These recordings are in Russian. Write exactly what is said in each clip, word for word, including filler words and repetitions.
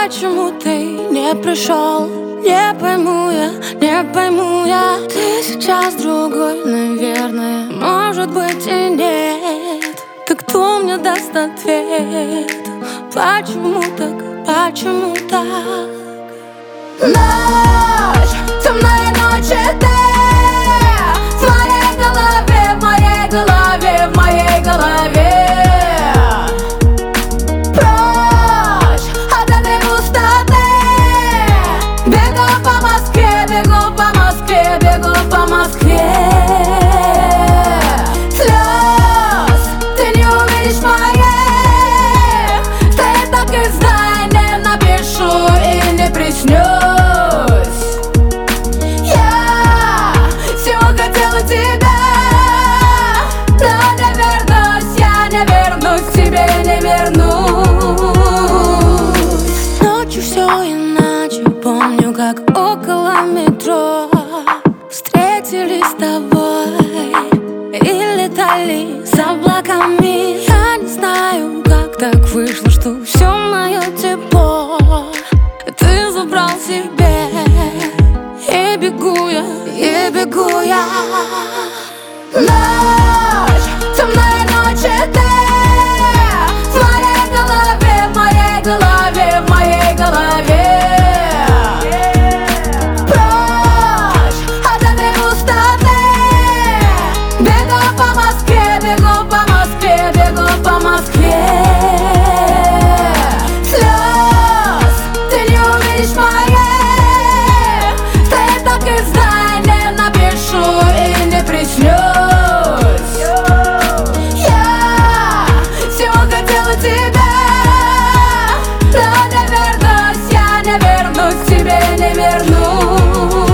Почему ты не пришел? Не пойму я, не пойму я. Ты сейчас другой, наверное, может быть и нет. Так кто мне даст ответ? Почему так, почему так? Ночь, темная ночь, это в моей голове, в моей голове, в моей голове. Прочь от этой пустоты. Бегу по Москве, бегу по Москве, бегу по Москве. Слез ты не увидишь моих. Ты так и знай, не напишу и не приснюсь. Я всего хотела тебя, но не вернусь, я не вернусь к тебе, не вернусь. Ночью все иначе, помню, как около метро встретились с тобой и летали с облаками. Я не знаю, как так вышло, что все мое тепло ты забрал себе. И бегу я, и бегу я. Ночь, темная ночь, это в моей голове, в моей голове, в моей голове. Прочь от этой пустоты. Бегу по Москве, бегу по Москве, бегу по Москве. Слез ты не увидишь моих. Ты так и знай, не напишу и не приснюсь. Я всего хотела тебя, но не вернусь, я не вернусь к тебе, не вернусь.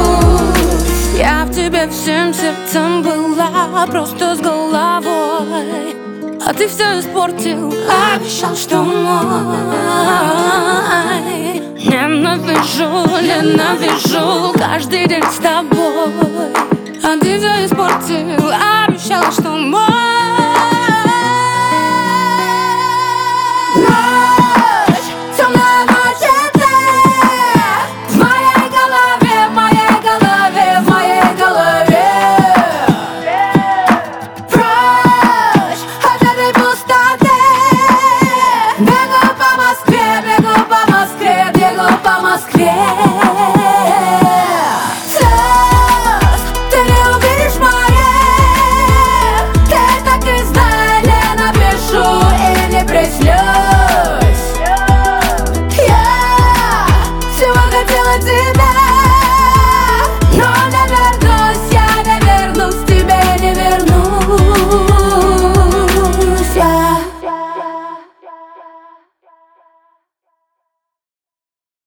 Я в тебе всем сердцем была, просто с головой, а ты все испортил, обещал, что мой. Ненавижу, ненавижу каждый день с тобой, а ты все испортил, обещал, что мой.